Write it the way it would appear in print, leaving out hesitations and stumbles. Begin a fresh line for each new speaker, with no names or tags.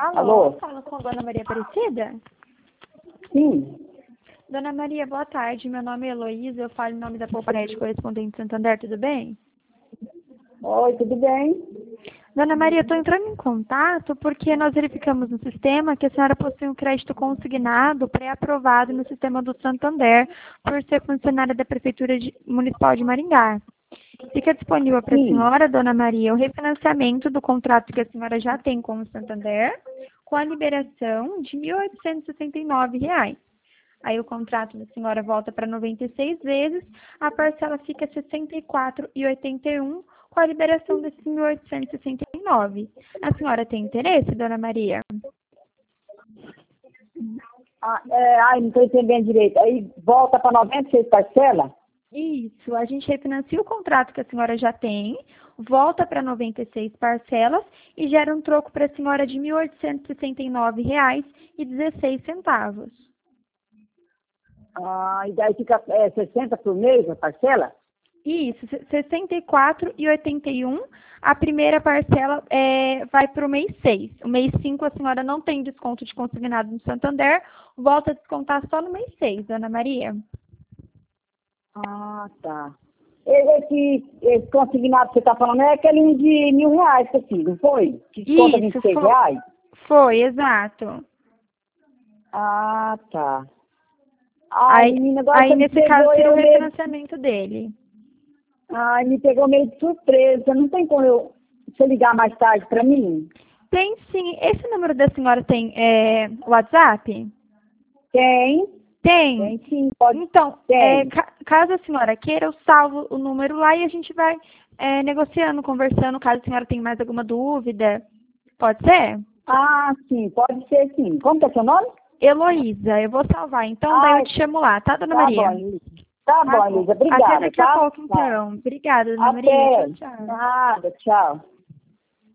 Alô,
Alô?
fala com a Dona Maria Aparecida?
Sim.
Dona Maria, boa tarde. Meu nome é Heloísa, eu falo em nome da Poupanete Correspondente Santander, tudo bem?
Oi, tudo bem?
Dona Maria, estou entrando em contato porque nós verificamos no sistema que a senhora possui um crédito consignado pré-aprovado no sistema do Santander por ser funcionária da Prefeitura Municipal de Maringá. Fica disponível para a
Sim.
senhora, Dona Maria, o refinanciamento do contrato que a senhora já tem com o Santander, com a liberação de R$ 1.869. Aí o contrato da senhora volta para 96 vezes, a parcela fica R$ 64,81 com a liberação desses 1.869. A senhora tem interesse, Dona Maria?
Não estou entendendo direito. Aí volta para 96 parcelas?
Isso, a gente refinancia o contrato que a senhora já tem, volta para 96 parcelas e gera um troco para a senhora de R$ 1.869,16.
E daí fica 60 por mês a parcela?
Isso, R$ 64,81. A primeira parcela vai para o mês 6. O mês 5 a senhora não tem desconto de consignado no Santander, volta a descontar só no mês 6, Dona Maria.
Tá. Esse consignado que você está falando é aquele de R$ 1.000, assim, não foi? Que desconta
Isso,
R$ 26?
Foi, exato.
Tá.
Aí
agora você me
nesse caso,
pegou
seria o
eu meio...
refinanciamento dele.
me pegou meio de surpresa. Não tem como você ligar mais tarde para mim?
Tem sim. Esse número da senhora tem WhatsApp?
Tem.
Tem.
Tem sim, pode.
Então,
Tem.
caso a senhora queira, eu salvo o número lá e a gente vai negociando, conversando, caso a senhora tenha mais alguma dúvida. Pode ser?
Sim, pode ser sim. Como que é seu nome?
Heloísa, eu vou salvar. Então, daí eu te chamo lá, tá, Dona Maria?
Tá bom, Elisa. Tá bom, Elisa.
Até
Obrigada,
daqui a
tá?
pouco, então. Obrigada, Dona Maria.
Até.
Tchau, tchau.
Nada, tchau.